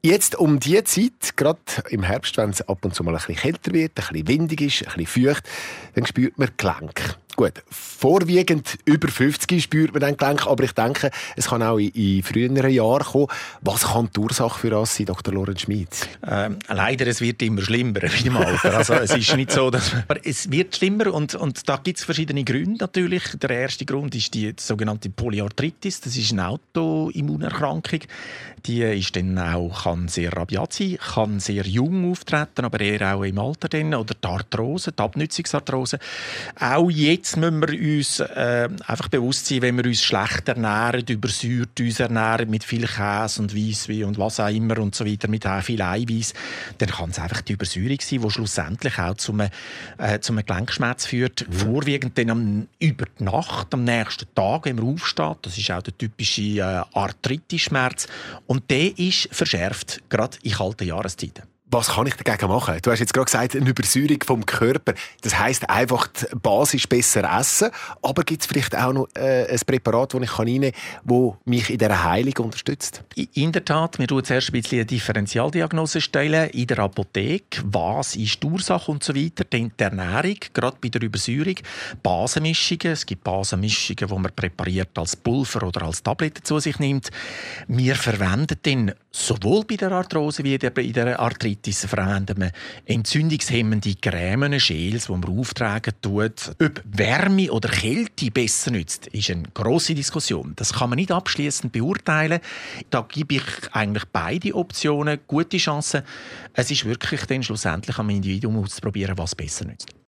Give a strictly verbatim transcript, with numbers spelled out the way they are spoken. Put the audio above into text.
Jetzt um diese Zeit, gerade im Herbst, wenn es ab und zu mal ein bisschen kälter wird, ein bisschen windig ist, ein bisschen feucht, dann spürt man Gelenke. Gut, vorwiegend über fünfzig spürt man dann Gelenke, aber ich denke, es kann auch in, in früheren Jahren kommen. Was kann die Ursache für das sein, Doktor Lorenz Schmid? Ähm, leider, es wird immer schlimmer mit dem Alter. Also, es ist nicht so, dass aber es wird schlimmer und, und da gibt es verschiedene Gründe natürlich. Der erste Grund ist die sogenannte Polyarthritis. Das ist eine Autoimmunerkrankung. Die ist dann auch, kann sehr rabiat sein, kann sehr jung auftreten, aber eher auch im Alter dann. Oder die Arthrose, die Abnützungsarthrose. Auch jetzt müssen wir uns äh, einfach bewusst sein, wenn wir uns schlecht ernähren, übersäuert uns ernähren, mit viel Käse und Weisswein und was auch immer und so weiter, mit auch viel Eiweiß, dann kann es einfach die Übersäuerung sein, die schlussendlich auch zu einem, äh, zu einem Gelenkschmerz führt. Mhm. Vorwiegend dann am, über die Nacht, am nächsten Tag, wenn man aufsteht. Das ist auch der typische äh, Arthritis-Schmerz. Und der ist verschärft, gerade in kalten Jahreszeiten. Was kann ich dagegen machen? Du hast jetzt gerade gesagt, eine Übersäuerung vom Körper. Das heisst einfach, die Basis besser essen. Aber gibt es vielleicht auch noch äh, ein Präparat, das ich reinnehmen kann, das mich in dieser Heilung unterstützt? In der Tat, wir stellen zuerst ein bisschen eine Differentialdiagnose stellen in der Apotheke. Was ist die Ursache und so weiter? Dann die Ernährung, gerade bei der Übersäuerung. Basenmischungen. Es gibt Basenmischungen, die man präpariert als Pulver oder als Tablette zu sich nimmt. Wir verwenden dann sowohl bei der Arthrose wie bei der Arthritis verwenden wir entzündungshemmende Cremen, Gels, die man auftragen tut. Ob Wärme oder Kälte besser nützt, ist eine grosse Diskussion. Das kann man nicht abschließend beurteilen. Da gebe ich eigentlich beide Optionen gute Chancen. Es ist wirklich dann schlussendlich am Individuum auszuprobieren, was besser nützt.